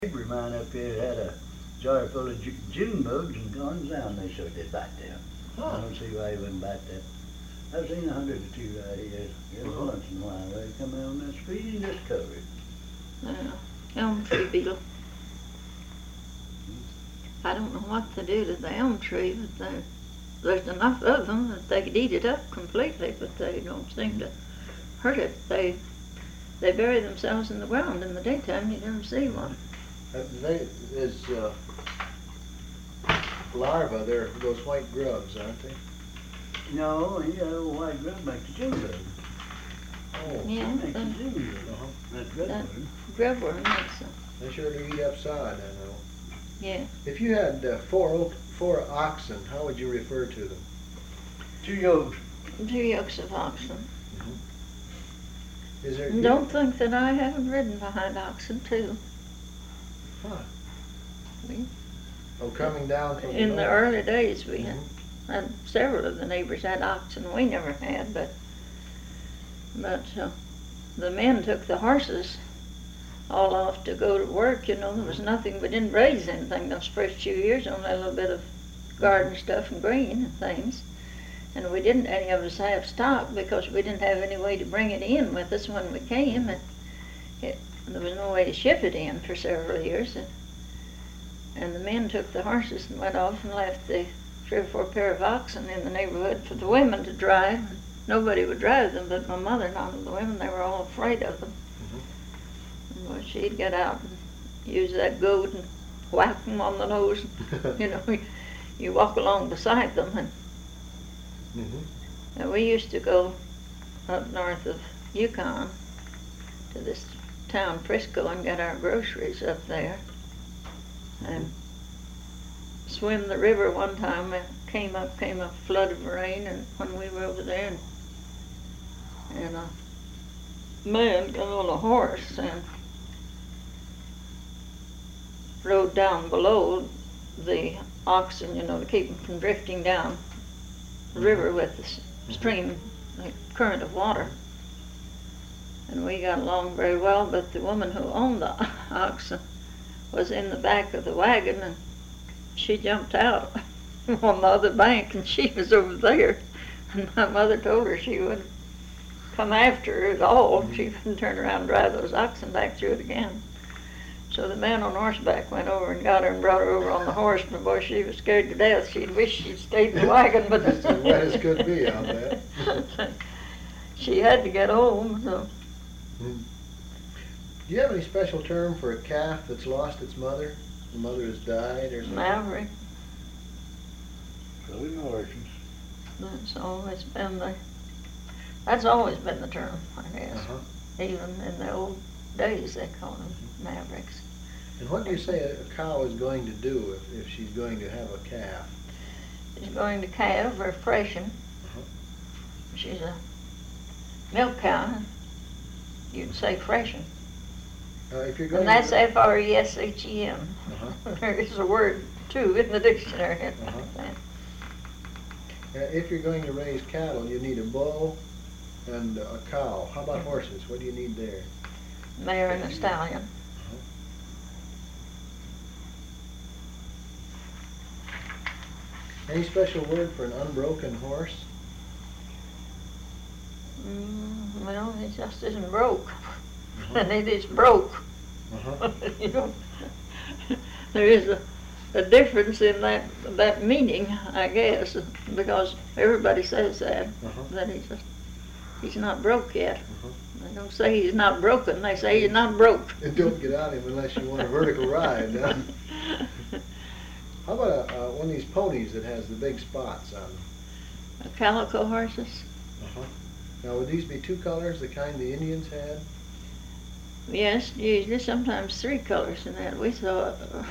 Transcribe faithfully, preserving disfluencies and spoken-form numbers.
Neighbor of mine up here had a jar full of Ju- June bugs and gone down. They sure did bite them. Huh. I don't see why he wouldn't bite that. I've seen a hundred or two right here. Every Uh-huh. once in a while they come out on that street and just cover it. Yeah, elm tree beetle. I don't know what to do to the elm tree, but there- there's enough of them that they could eat it up completely, but they don't seem to hurt it. They they bury themselves in the ground in the daytime. You never see one. Uh, They, is, uh, larvae, they're those white grubs, aren't they? No, he got a little white grub make the June bug. Oh, Yeah, He makes the the June bug. uh-huh. That's grub That- bug. grubworm makes a, They sure do eat up sod, I know. yeah. If you had uh, four oak, four oxen, how would you refer to them? Two yokes. Two yokes of oxen. Is there? Don't think that I haven't ridden behind oxen too. Huh. We- Oh, coming down from In the north. early days, we had, Mhm. had several of the neighbors had oxen. We never had, but but uh, the men took the horses all off to go to work. You know, there was nothing. We didn't raise anything those first few years. Only a little bit of garden stuff and green and things. And we didn't any of us have stock because we didn't have any way to bring it in with us when we came, and it, there was no way to ship it in for several years. And, and the men took the horses and went off and left the three or four pair of oxen in the neighborhood for the women to drive. Nobody would drive them but my mother. None of the women, they were all afraid of them. And well, she'd get out and use that goad and whack them on the nose. You know, you, you walk along beside them. And, Mhm. and we used to go up north of Yukon to this town, Frisco, and get our groceries up there. And swim the river one time. It came up, came a flood of rain, and when we were over there, and, and a man got on a horse and rode down below the oxen, you know, to keep them from drifting down the river with the s- stream, the current of water. And we got along very well, but the woman who owned the oxen was in the back of the wagon, and she jumped out on the other bank, and she was over there. And my mother told her she wouldn't come after her at all. She wouldn't turn around and drive those oxen back through it again. So the man on horseback went over and got her and brought her over on the horse, and boy, she was scared to death. She'd wish she'd stayed in the wagon, but That's as wet as could be, I'll bet. She had to get home, so. Do you have any special term for a calf that's lost its mother? The mother has died or something? Maverick, So we horses. that's always been the, that's always been the term, I guess. Uh-huh. Even in the old days, they called them Mavericks. And what do you say a a cow is going to do if, if she's going to have a calf? She's going to calve or freshen. Uh-huh. She's a milk cow. You'd say freshen. Uh, if you're going And that's to, F R E S H E N. Uh-huh. There is a word, too, in the dictionary. Uh-huh. uh, if you're going to raise cattle, you need a bull and a cow. How about horses? What do you need there? Mare and a stallion. Any special word for an unbroken horse? Mm, well, it just isn't broke. Uh-huh. And it is broke. Uh-huh. You know, there is a, a difference in that that meaning, I guess, because everybody says that, Uh-huh. that he's just, he's not broke yet. Uh-huh. They don't say he's not broken, they say he's not broke. And don't get on him unless you want a vertical ride. Huh? How about a, uh, one of these ponies that has the big spots on them? Calico horses? Uh-huh. Now, would these be two colors, the kind the Indians had? Yes, usually, sometimes three colors in that. We saw